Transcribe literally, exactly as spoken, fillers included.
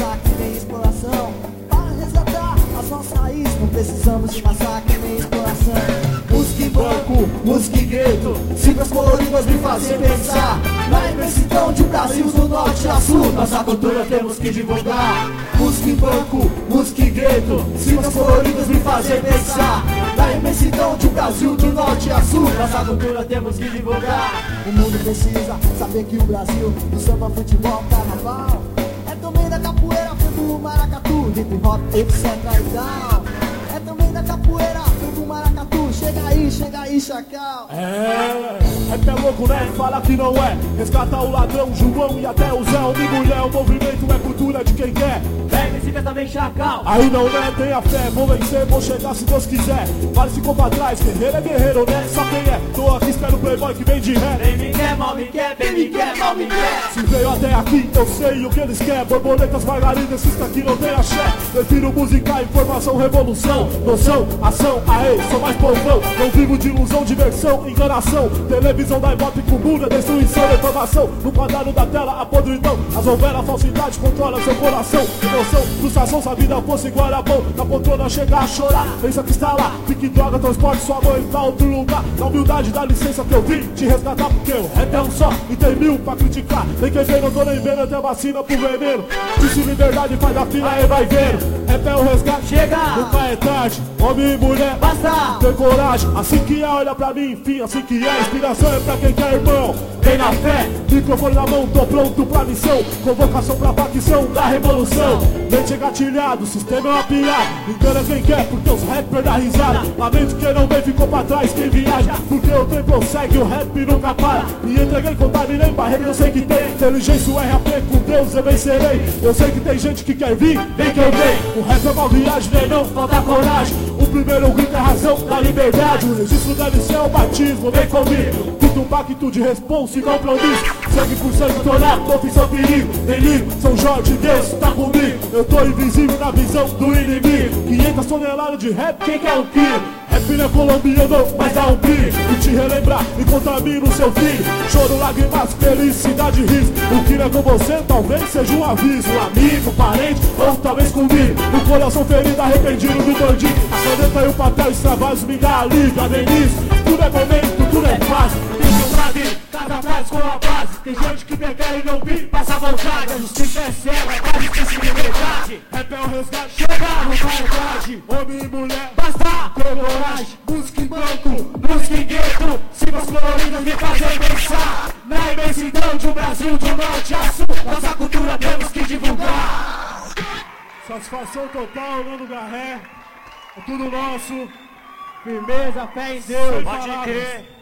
massacre nem exploração. Para resgatar as nossas raízes, não precisamos de massacre nem exploração. Música em banco, música em gueto, siglas coloridas me fazem pensar na imensidão de um Brasil do norte a sul. Nossa cultura temos que divulgar. Música em banco, música em gueto, siglas coloridas me fazem pensar na imensidão de um Brasil do norte a sul. Nossa cultura temos que divulgar. O mundo precisa saber que o Brasil do samba, futebol, carnaval é também da capoeira, do maracatu, hip hop, etc e tal. É também da capoeira, do maracatu. Chega aí, chega aí, chacal. É, é que é louco, né? Fala que não é. Resgata o ladrão, João e até o Zé. Homem e mulher, o movimento é cultura de quem quer. Vem, fica também, chacal. Aí não, né? Tenha fé, vou vencer, vou chegar se Deus quiser. Vale ficou pra trás, guerreiro é guerreiro, né? Só quem é, tô aqui, espero o playboy que vem de ré. Bem me quer, mal me quer, bem me quer, mal me quer. Se veio até aqui, eu sei o que eles querem. Borboletas, margaridas, cisca aqui não tem axé. Prefiro música, informação, revolução. Noção, ação, aê, sou mais povão. Não vivo de ilusão, diversão, enganação. Televisão da ibope com bunda, destruição, deformação. No quadrado da tela, a podridão. As novelas, falsidade, controla seu coração. Emoção, frustração, se a vida fosse Guarabão. Na poltrona chega a chorar, pensa que está lá. Fique droga, transporte sua mãe pra outro lugar. Na humildade, dá licença que eu vim te resgatar. Porque o rap é um só e tem mil pra criticar. Nem quem vem, não tô nem vendo, até vacina pro veneno. Disse liberdade, faz da fila e vai vendo. Rap é o resgate, chega, nunca é tarde. Homem e mulher, basta ter coragem. Assim que é, olha pra mim, enfim, assim que é. Inspiração é pra quem quer, irmão. Vem na fé, microfone na mão, tô pronto pra missão. Convocação pra facção da revolução. Mente engatilhado, sistema é uma piada. Engana quem quer, porque os rappers dá risada. Lamento que não vem, ficou pra trás, quem viaja. Porque o trem prossegue, o rap nunca para. Me entreguei, contaminei, barreira eu sei que tem. Inteligência, o R A P, com Deus eu vencerei. Eu sei que tem gente que quer vir, vem que eu venho. O rap é uma viagem, nem não falta coragem. O primeiro grito é a razão da liberdade. O registro deve ser o batismo, vem comigo. Tudo um pacto de responsa e compromisso. Sangue por sangue, tornar, profissão, perigo. Delírio, São Jorge, Deus tá comigo. Eu tô invisível na visão do inimigo. quinhentas toneladas de rap, quem quer um quilo? Rap não é colombiano, mas dá um brilho. E te relembrar e contamina o seu filho. Choro, lágrimas, felicidade, riso. O que não é com você talvez seja um aviso. Um amigo, parente ou talvez comigo. O coração ferido, arrependido do bandido. A caneta e o papel extravasam me dá alívio. A Denise, tudo é momento, tudo é fácil. Tem que ouvir, cada frase com a base. Tem gente que prefere não vir, passa vontade. A justiça é cega, é quase que se liberdade. Rap é o resgate, chega no verdade. Homem e mulher, basta ter coragem. Música em banco, música em gueto. Siglas coloridas me fazem pensar na imensidão de um Brasil de norte a sul. Nossa cultura temos que divulgar. Satisfação total, Nando Garré. É tudo nosso. Firmeza, fé em Deus. Pode crer.